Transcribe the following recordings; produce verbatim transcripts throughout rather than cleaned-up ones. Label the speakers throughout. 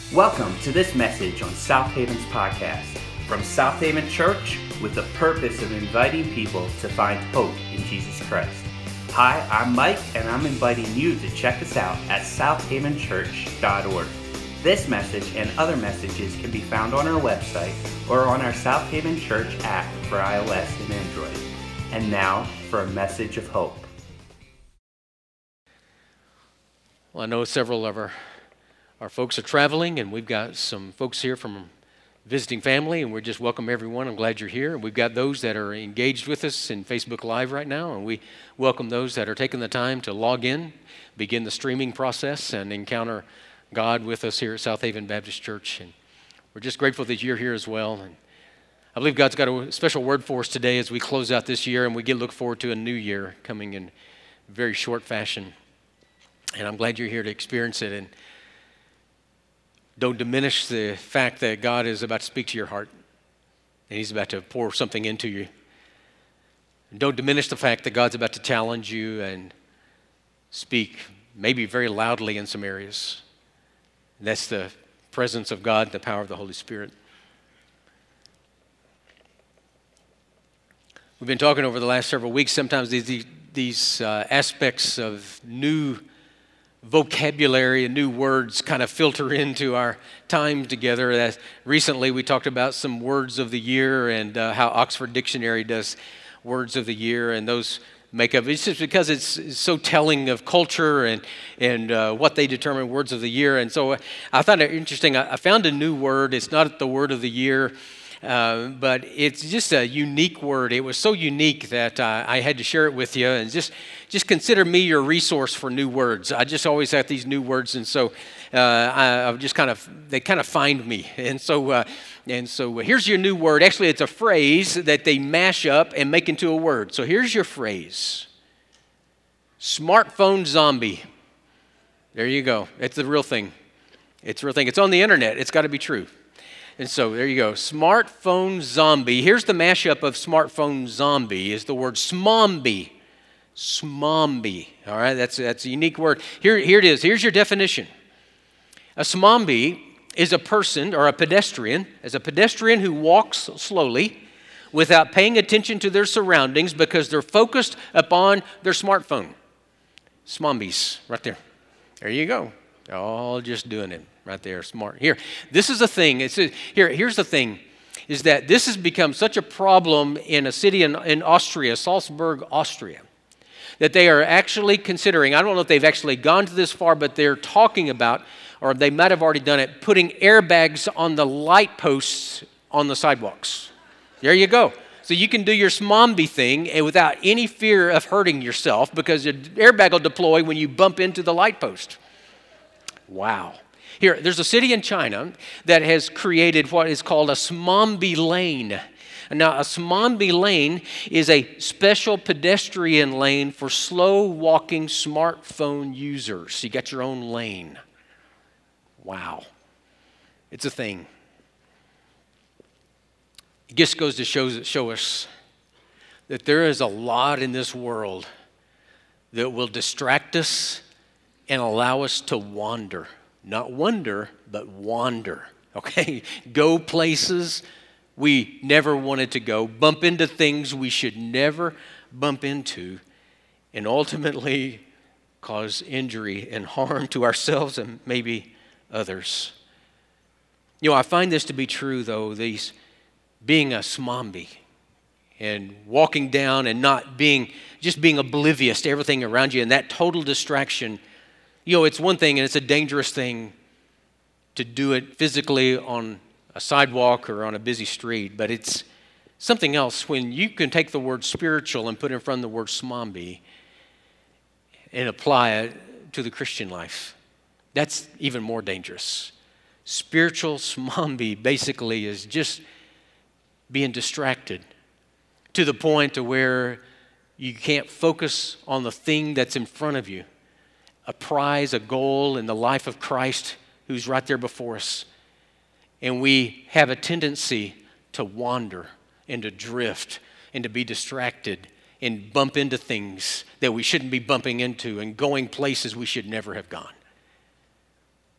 Speaker 1: Welcome to this message on South Haven's podcast from South Haven Church with the purpose of inviting people to find hope in Jesus Christ. Hi, I'm Mike, and I'm inviting you to check us out at south haven church dot org. This message and other messages can be found on our website or on our South Haven Church app for iOS and Android. And now for a message of hope.
Speaker 2: Well, I know several of our, our folks are traveling, and we've got some folks here from visiting family, and we just welcome everyone. I'm glad you're here. We've got those that are engaged with us in Facebook Live right now, and we welcome those that are taking the time to log in, begin the streaming process, and encounter God with us here at South Haven Baptist Church. And we're just grateful that you're here as well. And I believe God's got a special word for us today as we close out this year, and we get look forward to a new year coming in very short fashion. And I'm glad you're here to experience it. And don't diminish the fact that God is about to speak to your heart, and He's about to pour something into you. Don't diminish the fact that God's about to challenge you and speak maybe very loudly in some areas. And that's the presence of God and the power of the Holy Spirit. We've been talking over the last several weeks, sometimes these, these uh, aspects of new vocabulary and new words kind of filter into our time together. As recently, we talked about some words of the year and uh, how Oxford Dictionary does words of the year, and those make up. It's just because it's, it's so telling of culture and and uh, what they determine words of the year. And so I found it interesting. I, I found a new word. It's not the word of the year, uh, but it's just a unique word. It was so unique that uh, I had to share it with you. And just just consider me your resource for new words. I just always have these new words, and so uh, I, I've just kind of they kind of find me. And so uh, and so here's your new word. Actually, it's a phrase that they mash up and make into a word. So here's your phrase: smartphone zombie. There you go. It's the real thing. It's the real thing. It's on the internet. It's got to be true. And so there you go. Smartphone zombie. Here's the mashup of smartphone zombie is the word smombie. Smombie. All right, that's that's a unique word. Here, here it is. Here's your definition. A smombie is a person or a pedestrian, as a pedestrian who walks slowly without paying attention to their surroundings because they're focused upon their smartphone. Smombies, right there. There you go. All just doing it right there, smart. Here, this is a thing. It's a, here, here's the thing, is that this has become such a problem in a city in, in Austria, Salzburg, Austria, that they are actually considering, I don't know if they've actually gone to this far, but they're talking about, or they might have already done it, putting airbags on the light posts on the sidewalks. There you go. So you can do your smombie thing and without any fear of hurting yourself because the airbag will deploy when you bump into the light post. Wow. Here, there's a city in China that has created what is called a smombie lane. Now, a smombie lane is a special pedestrian lane for slow-walking smartphone users. You got your own lane. Wow. It's a thing. It just goes to show, show us that there is a lot in this world that will distract us and allow us to wander. Not wonder, but wander. Okay? Go places we never wanted to go, bump into things we should never bump into, and ultimately cause injury and harm to ourselves and maybe others. You know, I find this to be true, though, these being a smombie and walking down and not being, just being oblivious to everything around you and that total distraction. You know, it's one thing and it's a dangerous thing to do it physically on a sidewalk or on a busy street, but it's something else when you can take the word spiritual and put in front of the word smombie and apply it to the Christian life. That's even more dangerous. Spiritual smombie basically is just being distracted to the point to where you can't focus on the thing that's in front of you. A prize, a goal in the life of Christ who's right there before us. And we have a tendency to wander and to drift and to be distracted and bump into things that we shouldn't be bumping into and going places we should never have gone.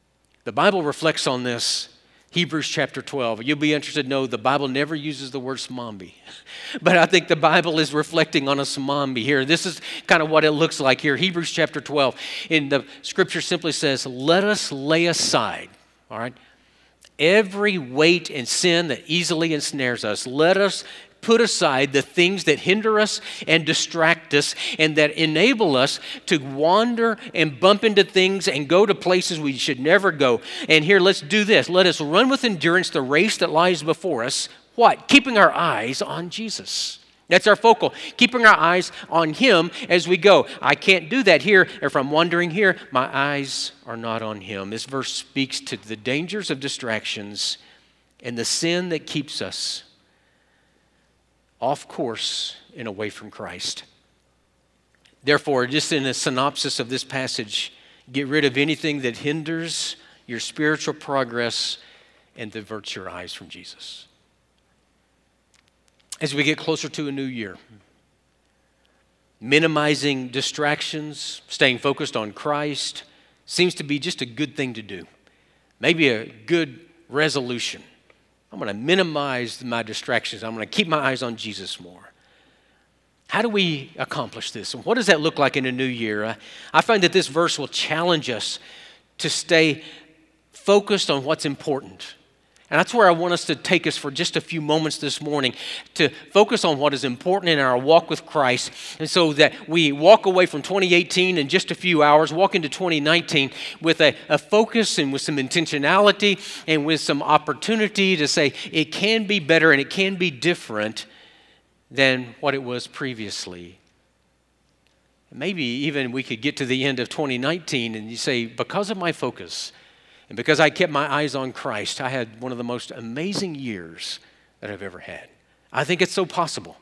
Speaker 2: The Bible reflects on this. Hebrews chapter twelve. You'll be interested to know the Bible never uses the word samambi. But I think the Bible is reflecting on a samambi here. This is kind of what it looks like here. Hebrews chapter twelve. And the scripture simply says, let us lay aside, all right, every weight and sin that easily ensnares us. Let us put aside the things that hinder us and distract us and that enable us to wander and bump into things and go to places we should never go. And here, let's do this. Let us run with endurance the race that lies before us. What? Keeping our eyes on Jesus. That's our focal. Keeping our eyes on Him as we go. I can't do that here. If I'm wandering here, my eyes are not on Him. This verse speaks to the dangers of distractions and the sin that keeps us off course and away from Christ. Therefore, just in a synopsis of this passage, get rid of anything that hinders your spiritual progress and diverts your eyes from Jesus. As we get closer to a new year, minimizing distractions, staying focused on Christ seems to be just a good thing to do. Maybe a good resolution. I'm going to minimize my distractions. I'm going to keep my eyes on Jesus more. How do we accomplish this? And what does that look like in a new year? I, I find that this verse will challenge us to stay focused on what's important. And that's where I want us to take us for just a few moments this morning, to focus on what is important in our walk with Christ, and so that we walk away from twenty eighteen in just a few hours, walk into twenty nineteen with a, a focus and with some intentionality and with some opportunity to say it can be better and it can be different than what it was previously. Maybe even we could get to the end of twenty nineteen and you say, because of my focus, and because I kept my eyes on Christ, I had one of the most amazing years that I've ever had. I think it's so possible.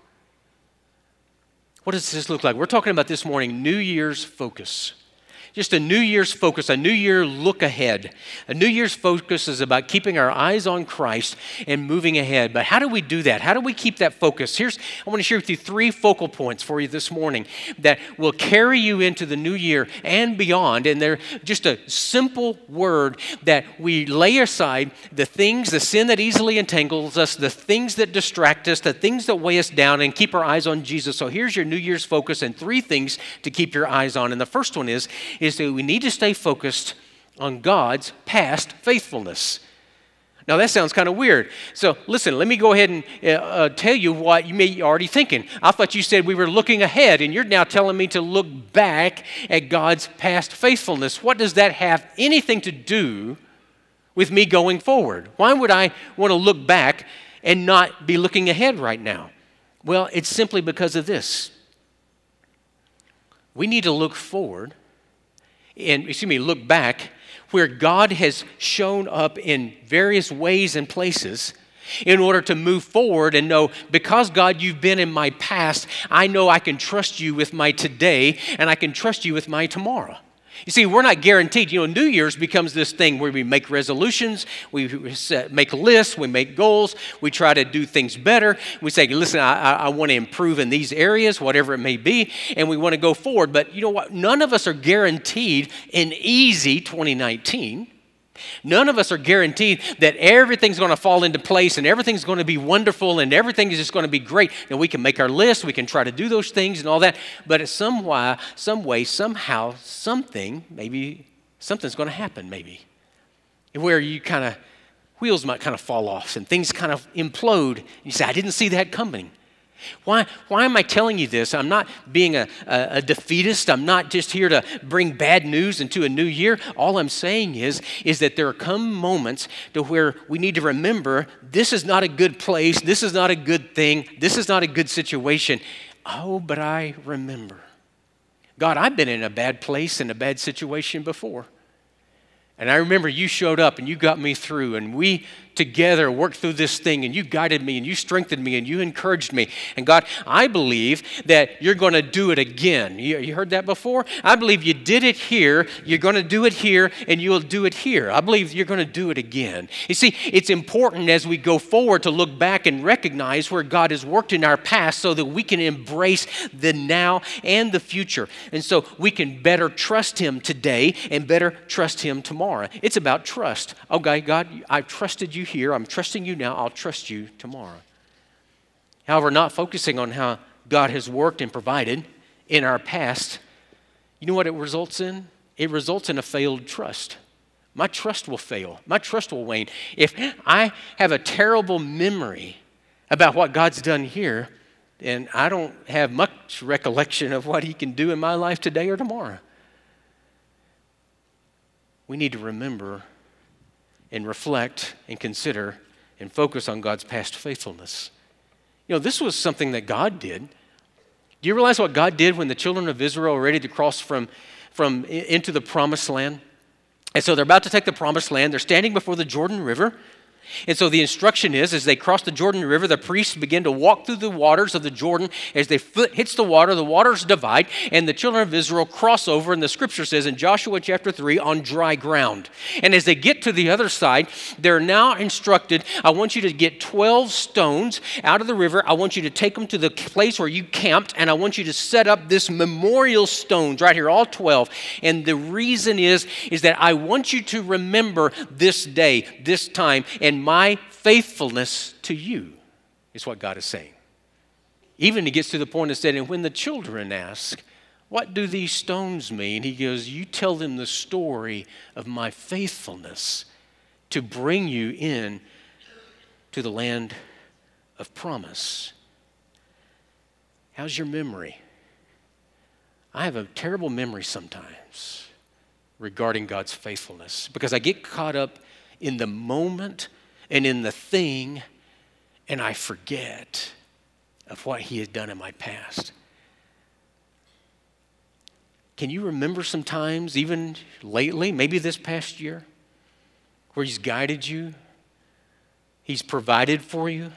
Speaker 2: What does this look like? We're talking about this morning, New Year's focus. Just a New Year's focus, a New Year look ahead. A New Year's focus is about keeping our eyes on Christ and moving ahead. But how do we do that? How do we keep that focus? Here's, I want to share with you three focal points for you this morning that will carry you into the new year and beyond. And they're just a simple word that we lay aside the things, the sin that easily entangles us, the things that distract us, the things that weigh us down, and keep our eyes on Jesus. So here's your New Year's focus and three things to keep your eyes on. And the first one is, is that we need to stay focused on God's past faithfulness. Now that sounds kind of weird. So listen, let me go ahead and uh, uh, tell you what you may be already thinking. I thought you said we were looking ahead, and you're now telling me to look back at God's past faithfulness. What does that have anything to do with me going forward? Why would I want to look back and not be looking ahead right now? Well, it's simply because of this. We need to look forward and, excuse me, look back where God has shown up in various ways and places in order to move forward and know, because God, you've been in my past, I know I can trust you with my today and I can trust you with my tomorrow. You see, we're not guaranteed. You know, New Year's becomes this thing where we make resolutions, we set, make lists, we make goals, we try to do things better. We say, listen, I, I want to improve in these areas, whatever it may be, and we want to go forward. But you know what? None of us are guaranteed an easy twenty nineteen. None of us are guaranteed that everything's going to fall into place and everything's going to be wonderful and everything is just going to be great. And we can make our list, we can try to do those things and all that. But it's some way, some way, somehow, something, maybe something's going to happen maybe. Where you kind of, wheels might kind of fall off and things kind of implode. And you say, I didn't see that coming. Why, why am I telling you this? I'm not being a, a, a defeatist. I'm not just here to bring bad news into a new year. All I'm saying is, is that there come moments to where we need to remember this is not a good place. This is not a good thing. This is not a good situation. Oh, but I remember. God, I've been in a bad place and a bad situation before. And I remember you showed up and you got me through and we together worked through this thing, and you guided me, and you strengthened me, and you encouraged me. And God, I believe that you're going to do it again. You, you heard that before? I believe you did it here, you're going to do it here, and you'll do it here. I believe you're going to do it again. You see, it's important as we go forward to look back and recognize where God has worked in our past so that we can embrace the now and the future. And so we can better trust him today and better trust him tomorrow. It's about trust. Okay, God, I've trusted you here. I'm trusting you now. I'll trust you tomorrow. However, not focusing on how God has worked and provided in our past, you know what it results in? It results in a failed trust. My trust will fail. My trust will wane. If I have a terrible memory about what God's done here, then I don't have much recollection of what he can do in my life today or tomorrow. We need to remember and reflect and consider and focus on God's past faithfulness. You know, this was something that God did. Do you realize what God did when the children of Israel were ready to cross from, from into the promised land? And so they're about to take the promised land. They're standing before the Jordan River. And so the instruction is, as they cross the Jordan River, the priests begin to walk through the waters of the Jordan. As their foot hits the water, the waters divide, and the children of Israel cross over, and the scripture says in Joshua chapter three, on dry ground. And as they get to the other side, they're now instructed, I want you to get twelve stones out of the river. I want you to take them to the place where you camped, and I want you to set up this memorial stones right here, all twelve. And the reason is, is that I want you to remember this day, this time, and my faithfulness to you, is what God is saying. Even he gets to the point of saying, and when the children ask, what do these stones mean? He goes, you tell them the story of my faithfulness to bring you in to the land of promise. How's your memory? I have a terrible memory sometimes regarding God's faithfulness because I get caught up in the moment and in the thing, and I forget of what he has done in my past. Can you remember some times, even lately, maybe this past year, where he's guided you, he's provided for you,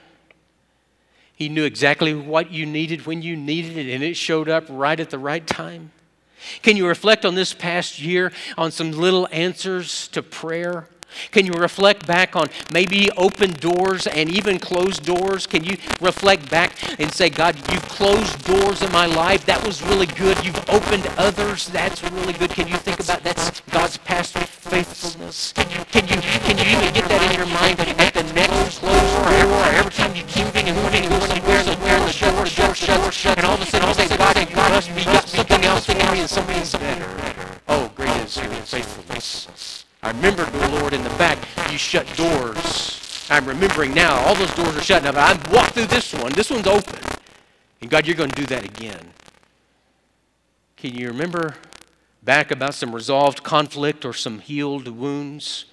Speaker 2: he knew exactly what you needed when you needed it, and it showed up right at the right time? Can you reflect on this past year on some little answers to prayer? Can you reflect back on maybe open doors and even closed doors? Can you reflect back and say, God, you've closed doors in my life. That was really good. You've opened others. That's really good. Can you think about that's God's past faithfulness? Can you, can you, can you even get that in your mind at the next closed door? Every time you keep moving and moving and going somewhere, somewhere, and the door shut, shut, shut, and all of a sudden you say, God, and God must be got something else for me and something better. Oh, great is your faithfulness. I remembered, the Lord, in the back, you shut doors. I'm remembering now, all those doors are shut now, but I walked through this one. This one's open. And God, you're going to do that again. Can you remember back about some resolved conflict or some healed wounds?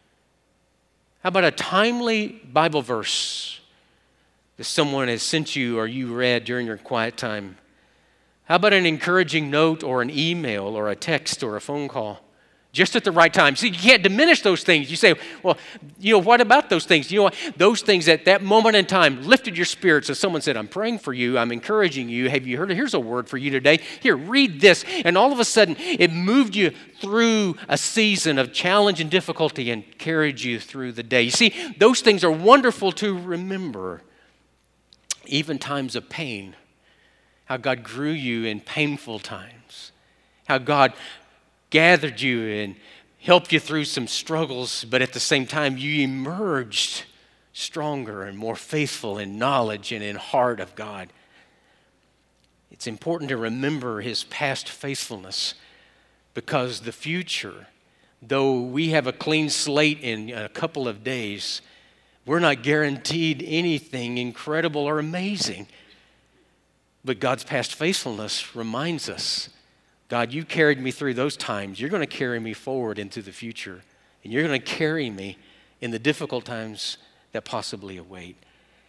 Speaker 2: How about a timely Bible verse that someone has sent you or you read during your quiet time? How about an encouraging note or an email or a text or a phone call? Just at the right time. See, you can't diminish those things. You say, well, you know, what about those things? You know what? Those things at that moment in time lifted your spirits. So someone said, I'm praying for you. I'm encouraging you. Have you heard? Here's a word for you today. Here, read this. And all of a sudden, it moved you through a season of challenge and difficulty and carried you through the day. You see, those things are wonderful to remember. Even times of pain. How God grew you in painful times. How God gathered you and helped you through some struggles, but at the same time, you emerged stronger and more faithful in knowledge and in heart of God. It's important to remember his past faithfulness because the future, though we have a clean slate in a couple of days, we're not guaranteed anything incredible or amazing. But God's past faithfulness reminds us, God, you carried me through those times. You're going to carry me forward into the future. And you're going to carry me in the difficult times that possibly await.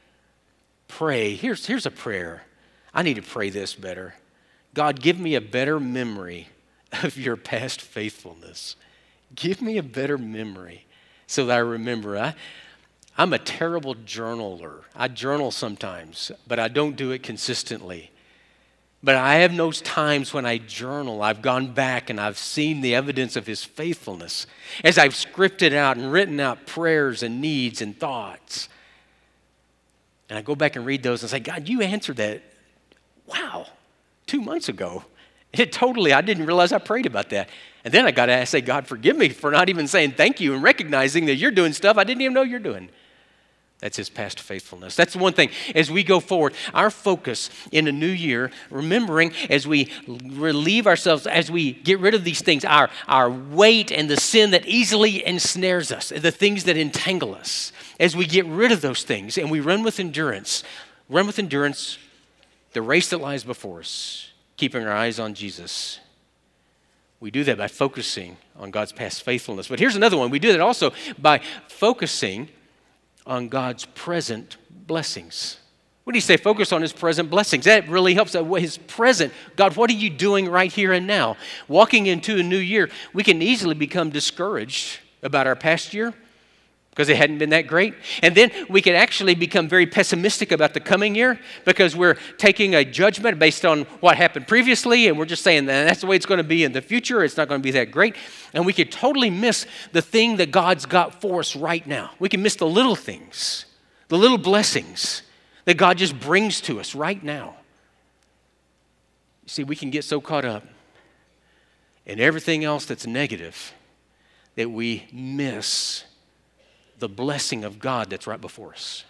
Speaker 2: Pray. Here's, here's a prayer. I need to pray this better. God, give me a better memory of your past faithfulness. Give me a better memory so that I remember. I, I'm a terrible journaler. I journal sometimes, but I don't do it consistently. But I have those times when I journal, I've gone back and I've seen the evidence of his faithfulness as I've scripted out and written out prayers and needs and thoughts. And I go back and read those and say, God, you answered that, wow, two months ago. It totally, I didn't realize I prayed about that. And then I got to say, God, forgive me for not even saying thank you and recognizing that you're doing stuff I didn't even know you're doing. That's his past faithfulness. That's the one thing. As we go forward, our focus in a new year, remembering as we relieve ourselves, as we get rid of these things, our, our weight and the sin that easily ensnares us, the things that entangle us, as we get rid of those things and we run with endurance, run with endurance the race that lies before us, keeping our eyes on Jesus. We do that by focusing on God's past faithfulness. But here's another one. We do that also by focusing on God's present blessings. What do you say? Focus on his present blessings. That really helps. His present. God, what are you doing right here and now? Walking into a new year, we can easily become discouraged about our past year because it hadn't been that great. And then we can actually become very pessimistic about the coming year because we're taking a judgment based on what happened previously, and we're just saying that that's the way it's going to be in the future. It's not going to be that great. And we could totally miss the thing that God's got for us right now. We can miss the little things, the little blessings that God just brings to us right now. You see, we can get so caught up in everything else that's negative that we miss the blessing of God that's right before us.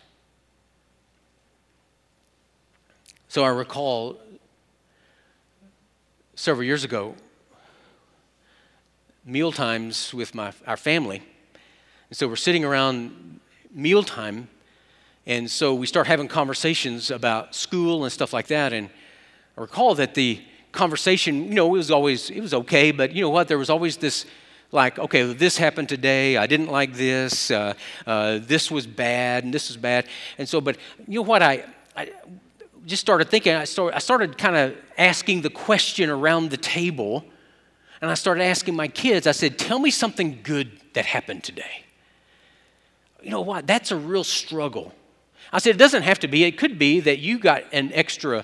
Speaker 2: So I recall several years ago, meal times with my our family. And so we're sitting around mealtime, and so we start having conversations about school and stuff like that. And I recall that the conversation, you know, it was always, it was okay, but you know what, there was always this like, okay, this happened today, I didn't like this, uh, uh, this was bad, and this was bad. And so, but you know what, I, I just started thinking, I started, I started kind of asking the question around the table, and I started asking my kids, I said, tell me something good that happened today. You know what, that's a real struggle. I said, it doesn't have to be, it could be that you got an extra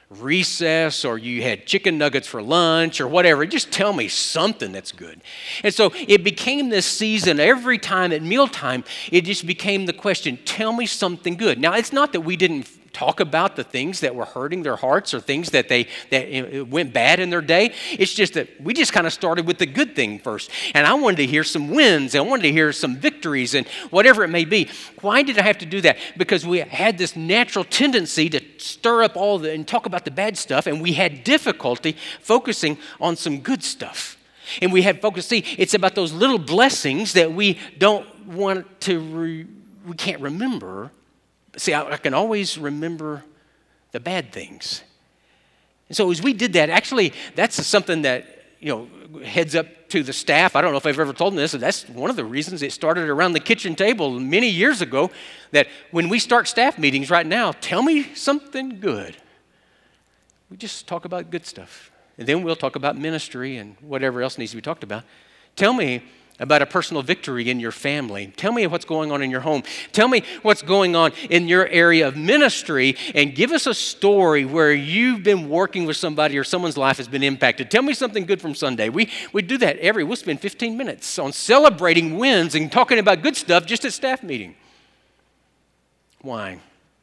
Speaker 2: recess or you had chicken nuggets for lunch or whatever. Just tell me something that's good. And so it became this season every time at mealtime, it just became the question, tell me something good. Now, it's not that we didn't talk about the things that were hurting their hearts or things that they that went bad in their day. It's just that we just kind of started with the good thing first. And I wanted to hear some wins. I wanted to hear some victories and whatever it may be. Why did I have to do that? Because we had this natural tendency to stir up all the and talk about the bad stuff, and we had difficulty focusing on some good stuff. And we had focus. See, it's about those little blessings that we don't want to, re, we can't remember. See, I, I can always remember the bad things. And so as we did that, actually, that's something that, you know, heads up to the staff. I don't know if I've ever told them this, but that's one of the reasons it started around the kitchen table many years ago, that when we start staff meetings right now, tell me something good. We just talk about good stuff. And then we'll talk about ministry and whatever else needs to be talked about. Tell me about a personal victory in your family. Tell me what's going on in your home. Tell me what's going on in your area of ministry, and give us a story where you've been working with somebody or someone's life has been impacted. Tell me something good from Sunday. We we do that every, we'll spend fifteen minutes on celebrating wins and talking about good stuff just at staff meeting. Why?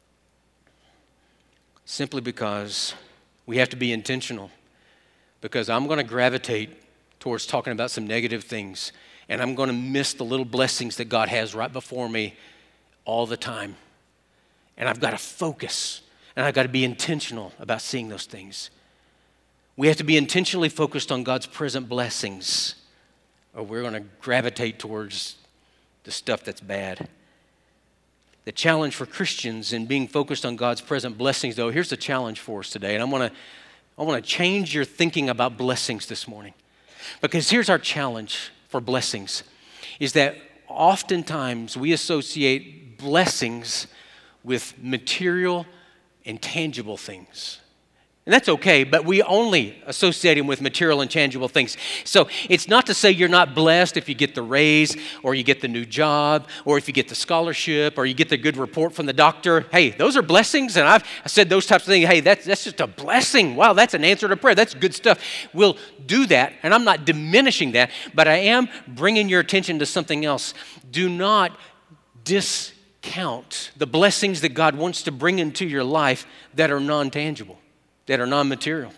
Speaker 2: Simply because we have to be intentional. Because I'm going to gravitate towards talking about some negative things, and I'm going to miss the little blessings that God has right before me all the time. And I've got to focus, and I've got to be intentional about seeing those things. We have to be intentionally focused on God's present blessings, or we're going to gravitate towards the stuff that's bad. The challenge for Christians in being focused on God's present blessings, though, here's the challenge for us today, and I'm going to I want to change your thinking about blessings this morning. Because here's our challenge for blessings, is that oftentimes we associate blessings with material and tangible things. And that's okay, but we only associate him with material and tangible things. So it's not to say you're not blessed if you get the raise, or you get the new job, or if you get the scholarship, or you get the good report from the doctor. Hey, those are blessings, and I've I said those types of things. Hey, that's, that's just a blessing. Wow, that's an answer to prayer. That's good stuff. We'll do that, and I'm not diminishing that, but I am bringing your attention to something else. Do not discount the blessings that God wants to bring into your life that are non-tangible, that are non-material.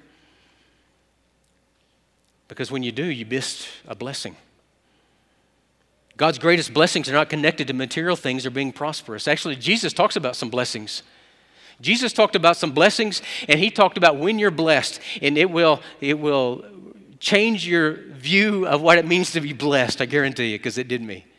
Speaker 2: Because when you do, you missed a blessing. God's greatest blessings are not connected to material things or being prosperous. Actually, Jesus talks about some blessings. Jesus talked about some blessings, and he talked about when you're blessed, and it will, it will change your view of what it means to be blessed, I guarantee you, because it did me.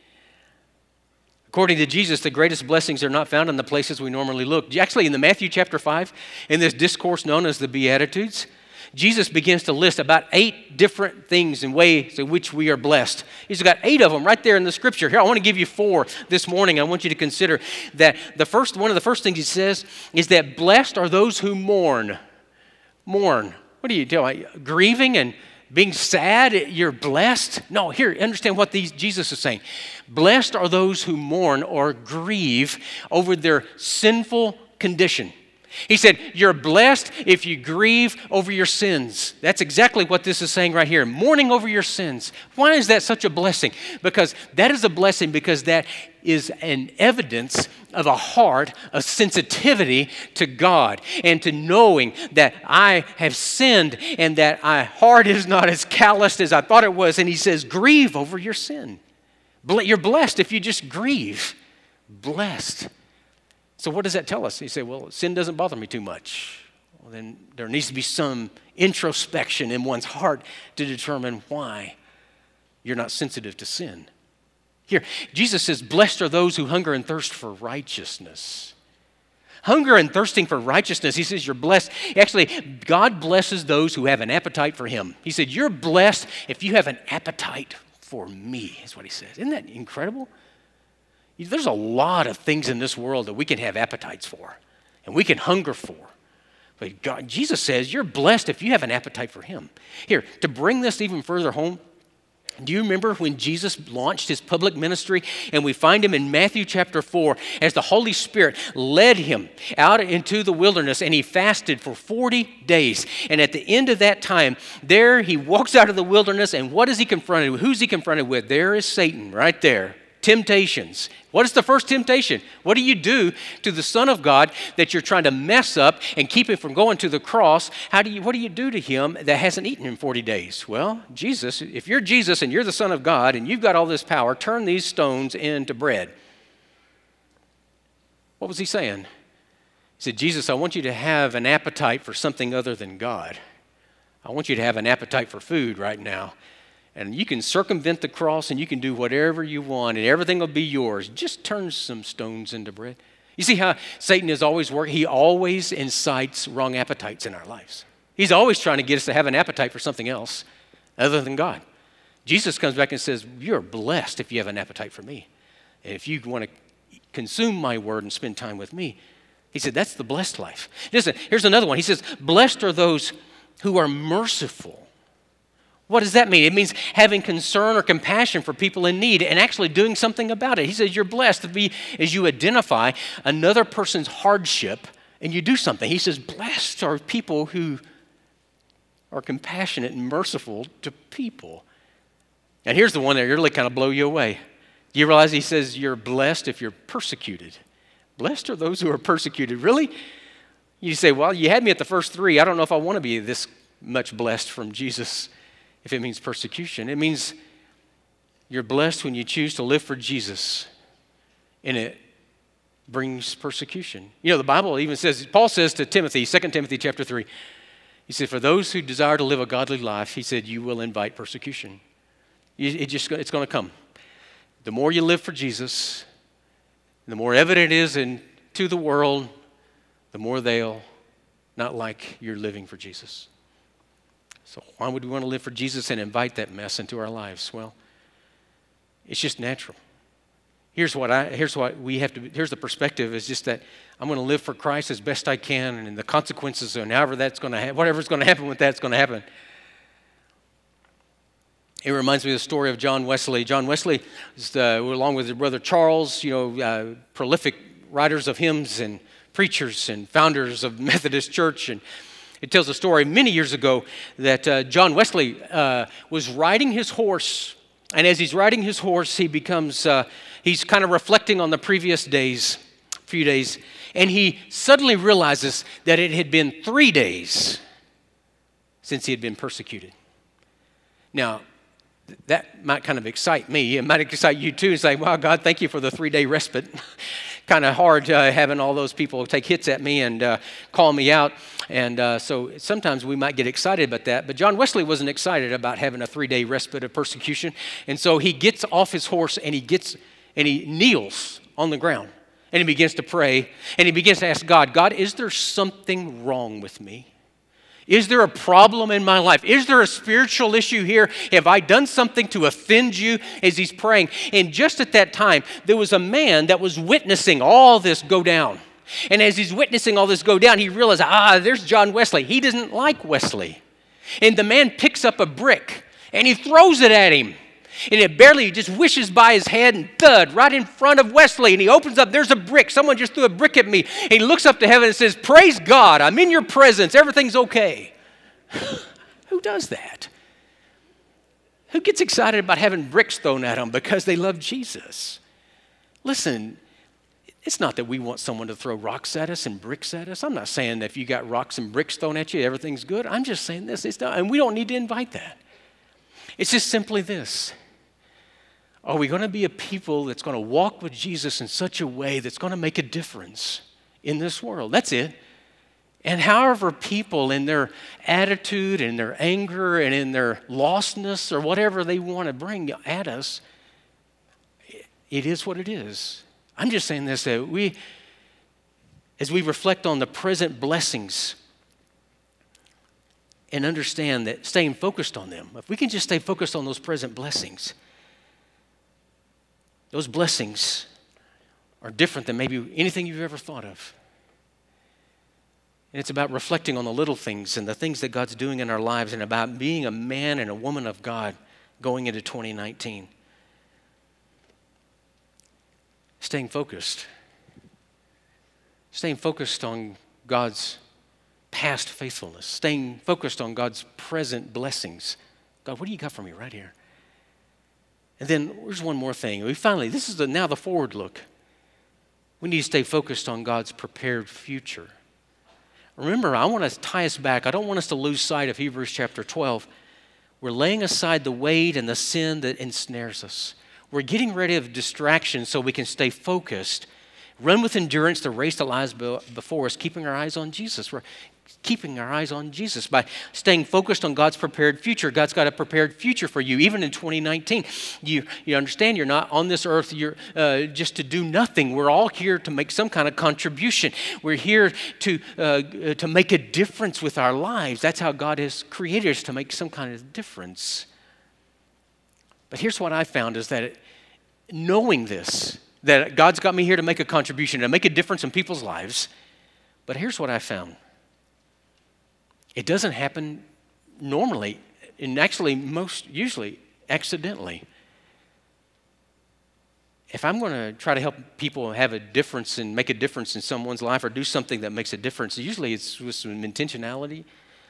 Speaker 2: According to Jesus, the greatest blessings are not found in the places we normally look. Actually, in the Matthew chapter five, in this discourse known as the Beatitudes, Jesus begins to list about eight different things and ways in which we are blessed. He's got eight of them right there in the scripture. Here, I want to give you four this morning. I want you to consider that the first one of the first things he says is that blessed are those who mourn. Mourn. What are you doing? Grieving and being sad, you're blessed? No, here, understand what these, Jesus is saying. Blessed are those who mourn or grieve over their sinful condition. He said, you're blessed if you grieve over your sins. That's exactly what this is saying right here. Mourning over your sins. Why is that such a blessing? Because that is a blessing because that is an evidence of a heart of sensitivity to God and to knowing that I have sinned and that my heart is not as calloused as I thought it was. And he says, grieve over your sin. You're blessed if you just grieve. Blessed. So what does that tell us? You say, well, sin doesn't bother me too much. Well, then there needs to be some introspection in one's heart to determine why you're not sensitive to sin. Here, Jesus says, blessed are those who hunger and thirst for righteousness. Hunger and thirsting for righteousness. He says you're blessed. Actually, God blesses those who have an appetite for him. He said, you're blessed if you have an appetite for me, is what he says. Isn't that incredible? There's a lot of things in this world that we can have appetites for and we can hunger for. But God, Jesus says you're blessed if you have an appetite for him. Here, to bring this even further home, do you remember when Jesus launched his public ministry? And we find him in Matthew chapter four as the Holy Spirit led him out into the wilderness and he fasted for forty days. And at the end of that time, there he walks out of the wilderness and what is he confronted with? Who's he confronted with? There is Satan right there. Temptations. What is the first temptation? What do you do to the Son of God that you're trying to mess up and keep him from going to the cross? How do you, what do you do to him that hasn't eaten in forty days? Well, Jesus, if you're Jesus and you're the Son of God and you've got all this power, turn these stones into bread. What was he saying? He said, Jesus, I want you to have an appetite for something other than God. I want you to have an appetite for food right now. And you can circumvent the cross and you can do whatever you want and everything will be yours. Just turn some stones into bread. You see how Satan is always working? He always incites wrong appetites in our lives. He's always trying to get us to have an appetite for something else other than God. Jesus comes back and says, you're blessed if you have an appetite for me. And if you want to consume my word and spend time with me, he said, that's the blessed life. Listen, here's another one. He says, blessed are those who are merciful. What does that mean? It means having concern or compassion for people in need and actually doing something about it. He says you're blessed to be as you identify another person's hardship and you do something. He says blessed are people who are compassionate and merciful to people. And here's the one that really kind of blow you away. Do you realize he says you're blessed if you're persecuted? Blessed are those who are persecuted. Really? You say, well, you had me at the first three. I don't know if I want to be this much blessed from Jesus. If it means persecution, it means you're blessed when you choose to live for Jesus and it brings persecution. You know, the Bible even says, Paul says to Timothy, Second Timothy chapter three, he said, for those who desire to live a godly life, he said, you will invite persecution. It just, it's going to come. The more you live for Jesus, the more evident it is in, to the world, the more they'll not like you're living for Jesus. So why would we want to live for Jesus and invite that mess into our lives? Well, it's just natural. Here's what I. Here's what we have to. Here's the perspective: is just that I'm going to live for Christ as best I can, and the consequences, and however that's going to, ha- whatever's going to happen with that's going to happen. It reminds me of the story of John Wesley. John Wesley, is, uh, along with his brother Charles, you know, uh, prolific writers of hymns and preachers and founders of Methodist Church, and it tells a story many years ago that uh, John Wesley uh, was riding his horse, and as he's riding his horse, he becomes, uh, he's kind of reflecting on the previous days, few days, and he suddenly realizes that it had been three days since he had been persecuted. Now, that might kind of excite me. It might excite you too. It's like, wow, God, thank you for the three-day respite. Kind of hard uh, having all those people take hits at me and uh, call me out. And uh, so sometimes we might get excited about that. But John Wesley wasn't excited about having a three-day respite of persecution. And so he gets off his horse and he gets and he kneels on the ground. And he begins to pray. And he begins to ask God, God, is there something wrong with me? Is there a problem in my life? Is there a spiritual issue here? Have I done something to offend you? As he's praying. And just at that time, there was a man that was witnessing all this go down. And as he's witnessing all this go down, he realized, ah, there's John Wesley. He doesn't like Wesley. And the man picks up a brick and he throws it at him. And it barely just whishes by his head and thud right in front of Wesley. And he opens up, there's a brick. Someone just threw a brick at me. And he looks up to heaven and says, praise God, I'm in your presence. Everything's okay. Who does that? Who gets excited about having bricks thrown at them because they love Jesus? Listen, it's not that we want someone to throw rocks at us and bricks at us. I'm not saying that if you got rocks and bricks thrown at you, everything's good. I'm just saying this. It's not, and we don't need to invite that. It's just simply this. Are we going to be a people that's going to walk with Jesus in such a way that's going to make a difference in this world? That's it. And however people in their attitude and their anger and in their lostness or whatever they want to bring at us, it is what it is. I'm just saying this, that we, as we reflect on the present blessings and understand that staying focused on them, if we can just stay focused on those present blessings, those blessings are different than maybe anything you've ever thought of. And it's about reflecting on the little things and the things that God's doing in our lives and about being a man and a woman of God going into twenty nineteen. Staying focused. Staying focused on God's past faithfulness. Staying focused on God's present blessings. God, what do you got for me right here? And then there's one more thing. We finally, this is the, now the forward look. We need to stay focused on God's prepared future. Remember, I want to tie us back. I don't want us to lose sight of Hebrews chapter twelve. We're laying aside the weight and the sin that ensnares us. We're getting rid of distractions so we can stay focused. Run with endurance the race that lies before us, keeping our eyes on Jesus. We're keeping our eyes on Jesus by staying focused on God's prepared future. God's got a prepared future for you, even in twenty nineteen. You, you understand you're not on this earth you're, uh, just to do nothing. We're all here to make some kind of contribution. We're here to, uh, to make a difference with our lives. That's how God has created us, to make some kind of difference. But here's what I found is that it, knowing this, that God's got me here to make a contribution, to make a difference in people's lives. But here's what I found. It doesn't happen normally, and actually most usually accidentally. If I'm going to try to help people have a difference and make a difference in someone's life or do something that makes a difference, usually it's with some intentionality.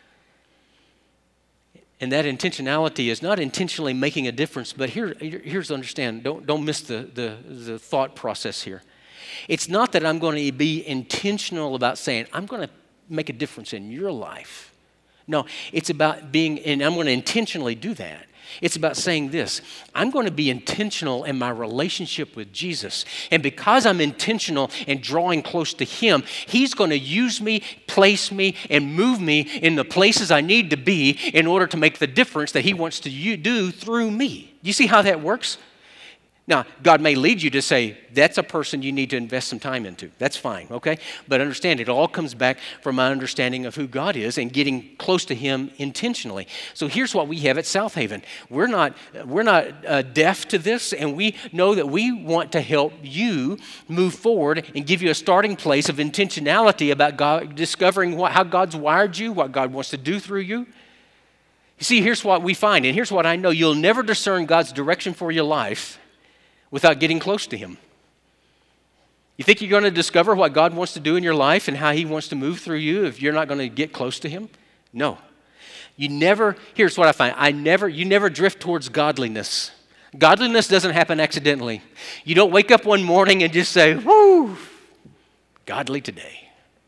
Speaker 2: And that intentionality is not intentionally making a difference, but here, here's to understand, don't, don't miss the, the, the thought process here. It's not that I'm going to be intentional about saying, I'm going to make a difference in your life. No, it's about being, and I'm going to intentionally do that. It's about saying this, I'm going to be intentional in my relationship with Jesus. And because I'm intentional and drawing close to Him, He's going to use me, place me, and move me in the places I need to be in order to make the difference that He wants to do through me. You see how that works? Now, God may lead you to say, that's a person you need to invest some time into. That's fine, okay? But understand, it all comes back from my understanding of who God is and getting close to Him intentionally. So here's what we have at South Haven. We're not, we're not uh, deaf to this, and we know that we want to help you move forward and give you a starting place of intentionality about God, discovering what, how God's wired you, what God wants to do through you. You see, here's what we find, and here's what I know. You'll never discern God's direction for your life without getting close to Him. You think you're going to discover what God wants to do in your life and how He wants to move through you if you're not going to get close to Him? No. You never, here's what I find, I never, you never drift towards godliness. Godliness doesn't happen accidentally. You don't wake up one morning and just say, whoo, godly today.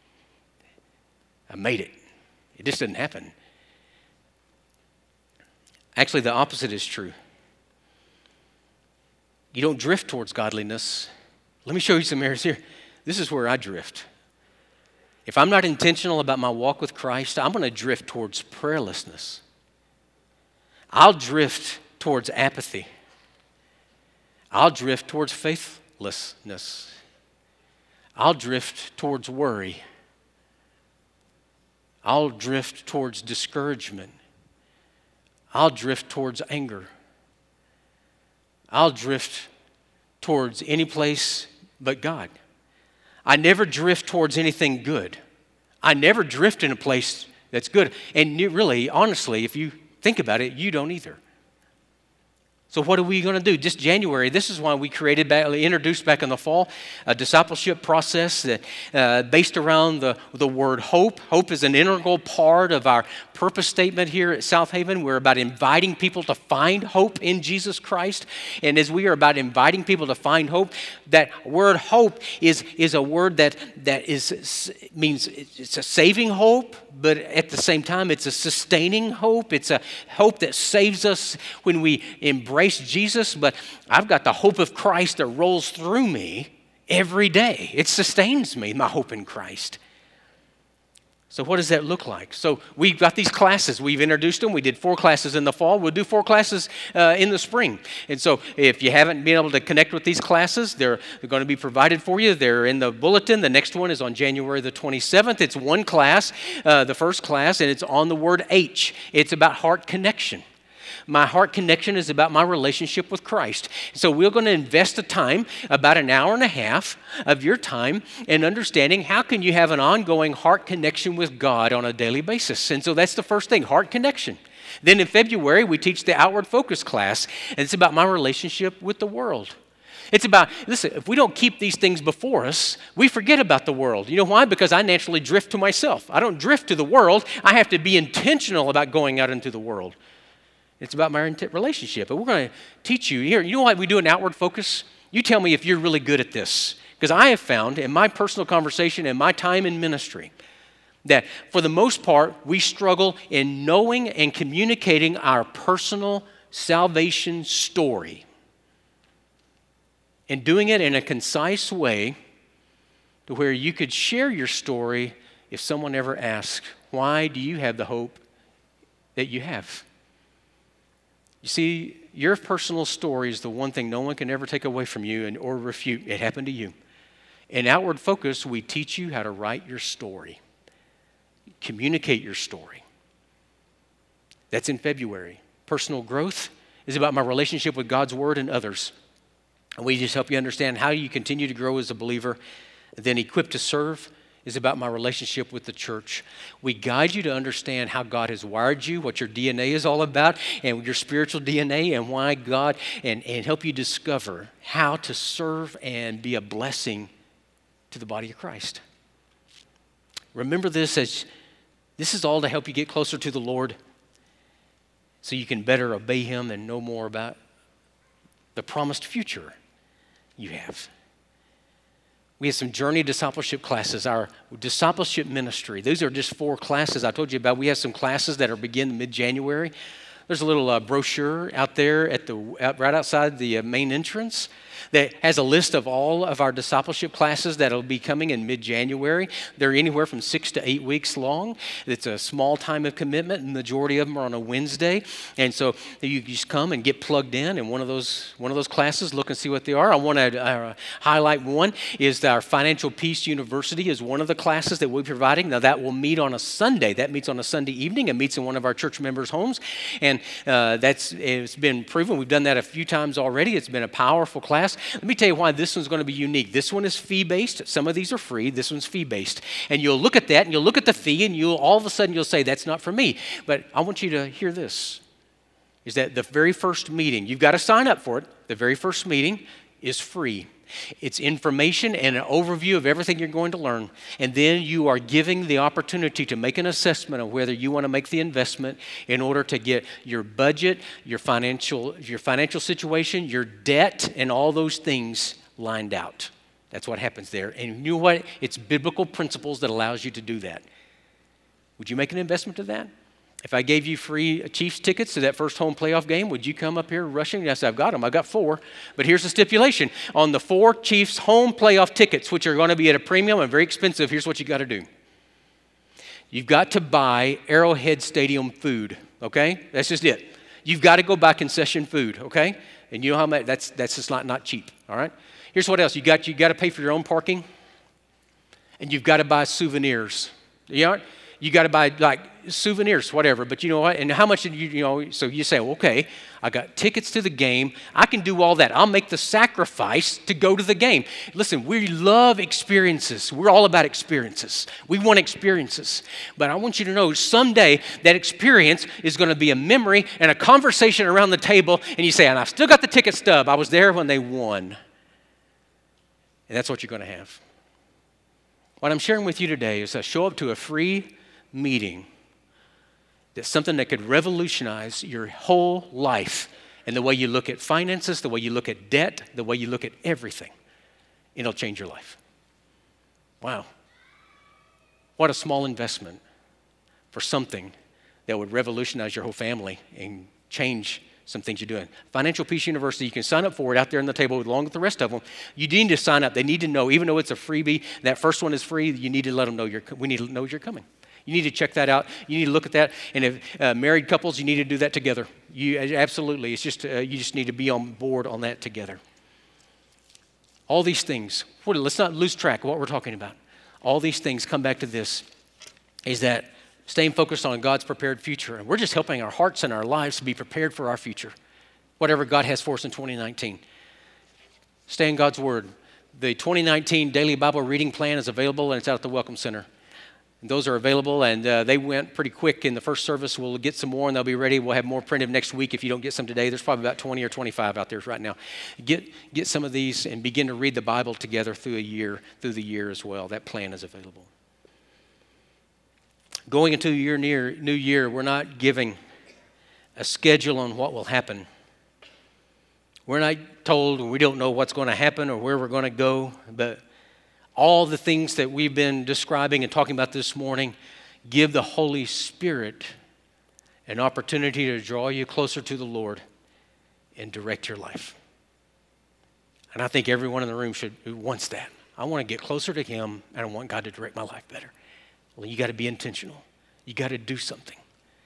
Speaker 2: I made it. It just didn't happen. Actually, the opposite is true. You don't drift towards godliness. Let me show you some areas here. This is where I drift. If I'm not intentional about my walk with Christ, I'm going to drift towards prayerlessness. I'll drift towards apathy. I'll drift towards faithlessness. I'll drift towards worry. I'll drift towards discouragement. I'll drift towards anger. I'll drift towards any place but God. I never drift towards anything good. I never drift in a place that's good. And you really, honestly, if you think about it, you don't either. So what are we going to do? Just January, this is why we created, back, introduced back in the fall, a discipleship process that uh, based around the, the word hope. Hope is an integral part of our purpose statement here at South Haven. We're about inviting people to find hope in Jesus Christ. And as we are about inviting people to find hope, that word hope is, is a word that, that is means it's a saving hope, but at the same time, it's a sustaining hope. It's a hope that saves us when we embrace Jesus, but I've got the hope of Christ that rolls through me every day. It sustains me, my hope in Christ. So what does that look like? So we've got these classes. We've introduced them. We did four classes in the fall. We'll do four classes uh, in the spring. And so if you haven't been able to connect with these classes, they're, they're going to be provided for you. They're in the bulletin. The next one is on January the twenty-seventh. It's one class, uh, the first class, and it's on the word H. It's about heart connection. My heart connection is about my relationship with Christ. So we're going to invest the time, about an hour and a half of your time, in understanding how can you have an ongoing heart connection with God on a daily basis. And so that's the first thing, heart connection. Then in February, we teach the outward focus class, and it's about my relationship with the world. It's about, listen, if we don't keep these things before us, we forget about the world. You know why? Because I naturally drift to myself. I don't drift to the world. I have to be intentional about going out into the world. It's about my relationship. But we're going to teach you here. You know why we do an outward focus? You tell me if you're really good at this. Because I have found in my personal conversation and my time in ministry that for the most part, we struggle in knowing and communicating our personal salvation story and doing it in a concise way to where you could share your story if someone ever asked, why do you have the hope that you have? You see, your personal story is the one thing no one can ever take away from you and or refute. It happened to you. In outward focus, we teach you how to write your story, communicate your story. That's in February. Personal growth is about my relationship with God's Word and others. And we just help you understand how you continue to grow as a believer. Then equipped to serve is about my relationship with the church. We guide you to understand how God has wired you, what your D N A is all about, and your spiritual D N A, and why God, and, and help you discover how to serve and be a blessing to the body of Christ. Remember this as this is all to help you get closer to the Lord so you can better obey Him and know more about the promised future you have. We have some Journey Discipleship classes, our discipleship ministry. These are just four classes I told you about. We have some classes that are begin mid-January. There's a little uh, brochure out there at the out, right outside the uh, main entrance. that has a list of all of our discipleship classes that will be coming in mid-January. They're anywhere from six to eight weeks long. It's a small time of commitment, and the majority of them are on a Wednesday. And so you just come and get plugged in in one of those one of those classes, look and see what they are. I want to uh, highlight one is our Financial Peace University is one of the classes that we'll be providing. Now that will meet on a Sunday. That meets on a Sunday evening and meets in one of our church members' homes. And uh, that's it's been proven. We've done that a few times already. It's been a powerful class. Let me tell you why this one's going to be unique. This one is fee-based. Some of these are free. This one's fee-based. And you'll look at that and you'll look at the fee and you'll all of a sudden you'll say, that's not for me. But I want you to hear this, is that the very first meeting, you've got to sign up for it. The very first meeting is free. It's information and an overview of everything you're going to learn. And then you are giving the opportunity to make an assessment of whether you want to make the investment in order to get your budget, your financial, your financial situation, your debt, and all those things lined out. That's what happens there. And you know what? It's biblical principles that allows you to do that. Would you make an investment to that? If I gave you free Chiefs tickets to that first home playoff game, would you come up here rushing? Yes, I've got them. I've got four. But here's the stipulation. On the four Chiefs home playoff tickets, which are going to be at a premium and very expensive, here's what you got to do. You've got to buy Arrowhead Stadium food, okay? That's just it. You've got to go buy concession food, okay? And you know how much? That's that's just not, not cheap, all right? Here's what else. You got you got to pay for your own parking, and you've got to buy souvenirs. You know, you got to buy like souvenirs, whatever. But you know what? And how much did you, you know, so you say, well, okay, I got tickets to the game. I can do all that. I'll make the sacrifice to go to the game. Listen, we love experiences. We're all about experiences. We want experiences. But I want you to know someday that experience is going to be a memory and a conversation around the table. And you say, and I still got the ticket stub. I was there when they won. And that's what you're going to have. What I'm sharing with you today is to show up to a free meeting. That's something that could revolutionize your whole life and the way you look at finances, the way you look at debt, the way you look at everything. It'll change your life. Wow. What a small investment for something that would revolutionize your whole family and change some things you're doing. Financial Peace University, you can sign up for it out there on the table along with the rest of them. You need to sign up. They need to know, even though it's a freebie, that first one is free, you need to let them know you're, we need to know you're coming. You need to check that out. You need to look at that. And if uh, married couples, you need to do that together. You absolutely. It's just uh, you just need to be on board on that together. All these things. What, let's not lose track of what we're talking about. All these things come back to this: is that staying focused on God's prepared future, and we're just helping our hearts and our lives to be prepared for our future, whatever God has for us in twenty nineteen. Stay in God's Word. The twenty nineteen Daily Bible Reading Plan is available, and it's out at the Welcome Center. Those are available, and uh, they went pretty quick in the first service. We'll get some more, and they'll be ready. We'll have more printed next week if you don't get some today. There's probably about twenty or twenty-five out there right now. Get get some of these and begin to read the Bible together through a year, through the year as well. That plan is available. Going into your near, new year, we're not giving a schedule on what will happen. We're not told we don't know what's going to happen or where we're going to go, but all the things that we've been describing and talking about this morning give the Holy Spirit an opportunity to draw you closer to the Lord and direct your life. And I think everyone in the room should wants that. I want to get closer to Him, and I want God to direct my life better. Well, you got to be intentional. You got to do something.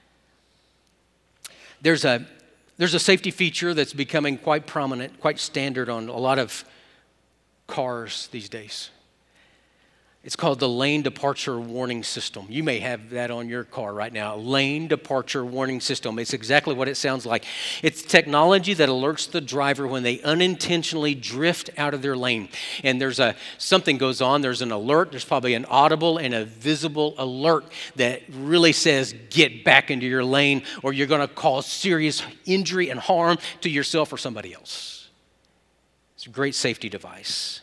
Speaker 2: There's a there's a safety feature that's becoming quite prominent, quite standard on a lot of cars these days. It's called the lane departure warning system. You may have that on your car right now, lane departure warning system. It's exactly what it sounds like. It's technology that alerts the driver when they unintentionally drift out of their lane. And there's a something goes on, there's an alert, there's probably an audible and a visible alert that really says get back into your lane or you're going to cause serious injury and harm to yourself or somebody else. It's a great safety device.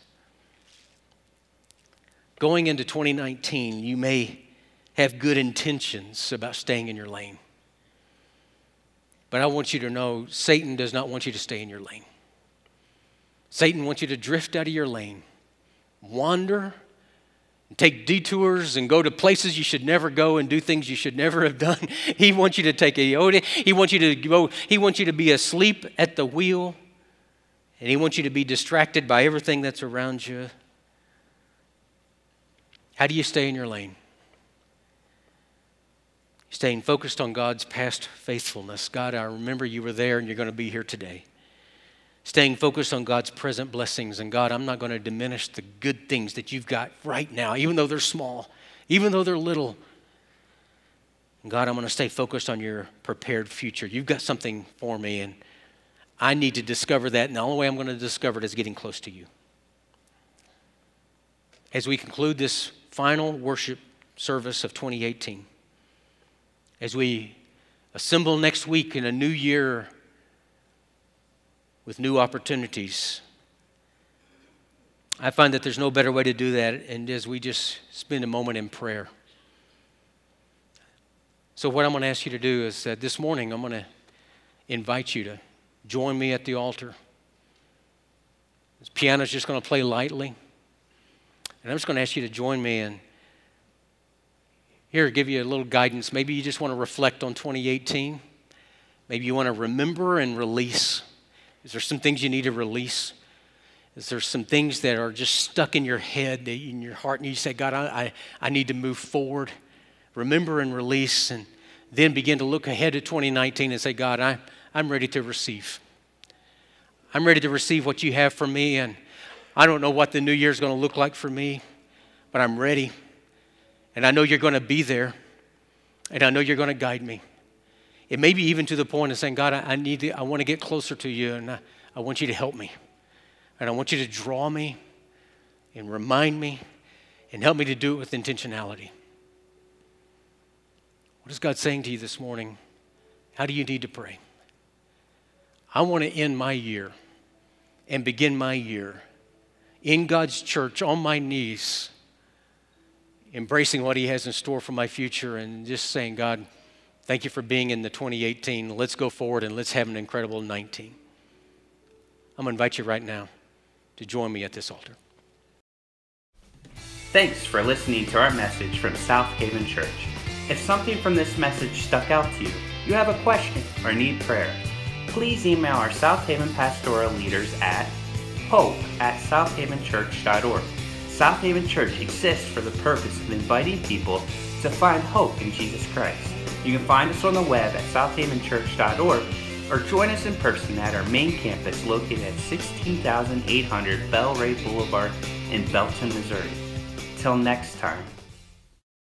Speaker 2: Going into twenty nineteen, you may have good intentions about staying in your lane. But I want you to know Satan does not want you to stay in your lane. Satan wants you to drift out of your lane, wander, and take detours and go to places you should never go and do things you should never have done. He wants you to take a he wants you to go, he wants you to be asleep at the wheel And he wants you to be distracted by everything that's around you. How do you stay in your lane? Staying focused on God's past faithfulness. God, I remember you were there and you're going to be here today. Staying focused on God's present blessings. And God, I'm not going to diminish the good things that you've got right now, even though they're small, even though they're little. And God, I'm going to stay focused on your prepared future. You've got something for me, and I need to discover that, and the only way I'm going to discover it is getting close to you. As we conclude this final worship service of twenty eighteen, as we assemble next week in a new year with new opportunities, I find that there's no better way to do that, and as we just spend a moment in prayer. So what I'm going to ask you to do is that this morning I'm going to invite you to join me at the altar. This piano's just going to play lightly. And I'm just going to ask you to join me and here, give you a little guidance. Maybe you just want to reflect on twenty eighteen. Maybe you want to remember and release. Is there some things you need to release? Is there some things that are just stuck in your head, in your heart, and you say, God, I, I, I need to move forward. Remember and release, and then begin to look ahead to twenty nineteen and say, God, I, I'm ready to receive. I'm ready to receive what you have for me, and I don't know what the new year is going to look like for me, but I'm ready. And I know you're going to be there, and I know you're going to guide me. It may be even to the point of saying, God, I, I need to, I want to get closer to you, and I, I want you to help me. And I want you to draw me and remind me and help me to do it with intentionality. What is God saying to you this morning? How do you need to pray? I want to end my year and begin my year in God's church on my knees, embracing what he has in store for my future and just saying, God, thank you for being in the twenty eighteen. Let's go forward and let's have an incredible nineteen. I'm going to invite you right now to join me at this altar.
Speaker 1: Thanks for listening to our message from South Haven Church. If something from this message stuck out to you, you have a question or need prayer, please email our South Haven pastoral leaders at hope at southavenchurch dot org. South Haven Church exists for the purpose of inviting people to find hope in Jesus Christ. You can find us on the web at south haven church dot org or join us in person at our main campus located at sixteen thousand eight hundred Bell Ray Boulevard in Belton, Missouri. Till next time.